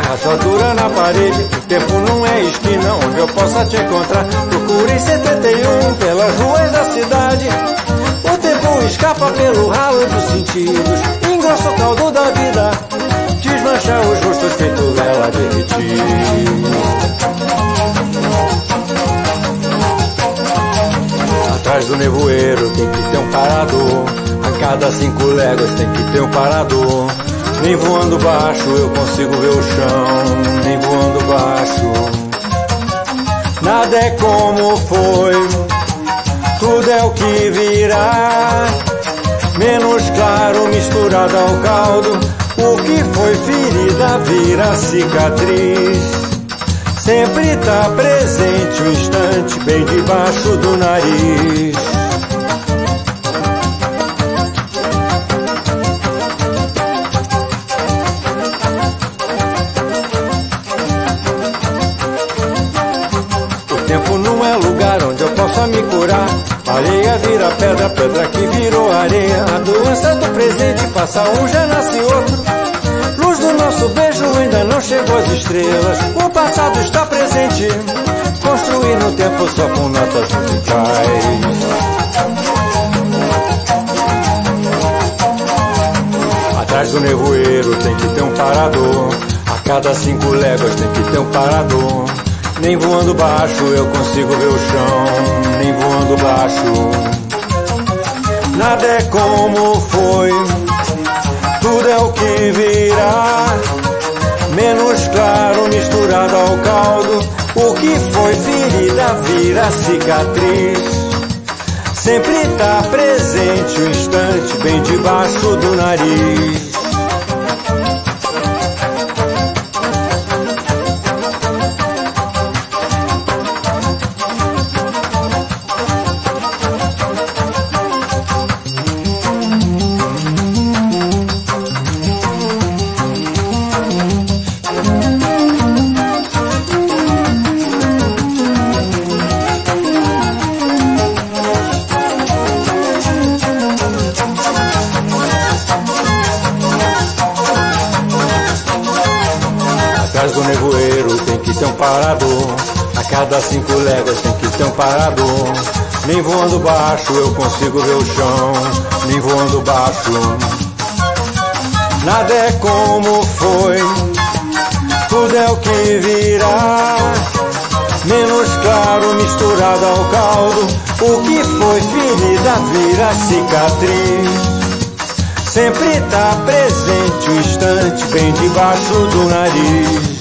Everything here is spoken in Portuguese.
rachadura na parede. O tempo não é esquina onde eu possa te encontrar. Procure 71 pelas ruas da cidade. O tempo escapa pelo ralo dos sentidos, engrossa o caldo da vida, desmancha os rostos feito vela derretida. Atrás do nevoeiro tem que ter um parador, a cada 5 léguas tem que ter um parador. Nem voando baixo eu consigo ver o chão, nem voando baixo. Nada é como foi, tudo é o que virá, menos claro misturado ao caldo. O que foi ferida vira cicatriz, sempre tá presente um instante bem debaixo do nariz. O tempo não é lugar onde eu possa me curar. Areia vira pedra, pedra que virou areia. A doença do presente passa um, já nasce outro. Luz do nosso beijo ainda não chegou às estrelas. O passado está presente, construir no tempo só com notas musicais. Atrás do nevoeiro tem que ter um parador, a cada 5 léguas tem que ter um parador. Nem voando baixo eu consigo ver o chão, nem voando baixo. Nada é como foi, tudo é o que virá, menos claro misturado ao caldo. O que foi ferida vira cicatriz, sempre tá presente um instante bem debaixo do nariz. Atrás do nevoeiro tem que ter um parador, a cada 5 léguas tem que ter um parador. Nem voando baixo eu consigo ver o chão, nem voando baixo. Nada é como foi, tudo é o que virá, menos claro misturado ao caldo. O que foi ferida vira cicatriz, sempre tá presente um instante bem debaixo do nariz.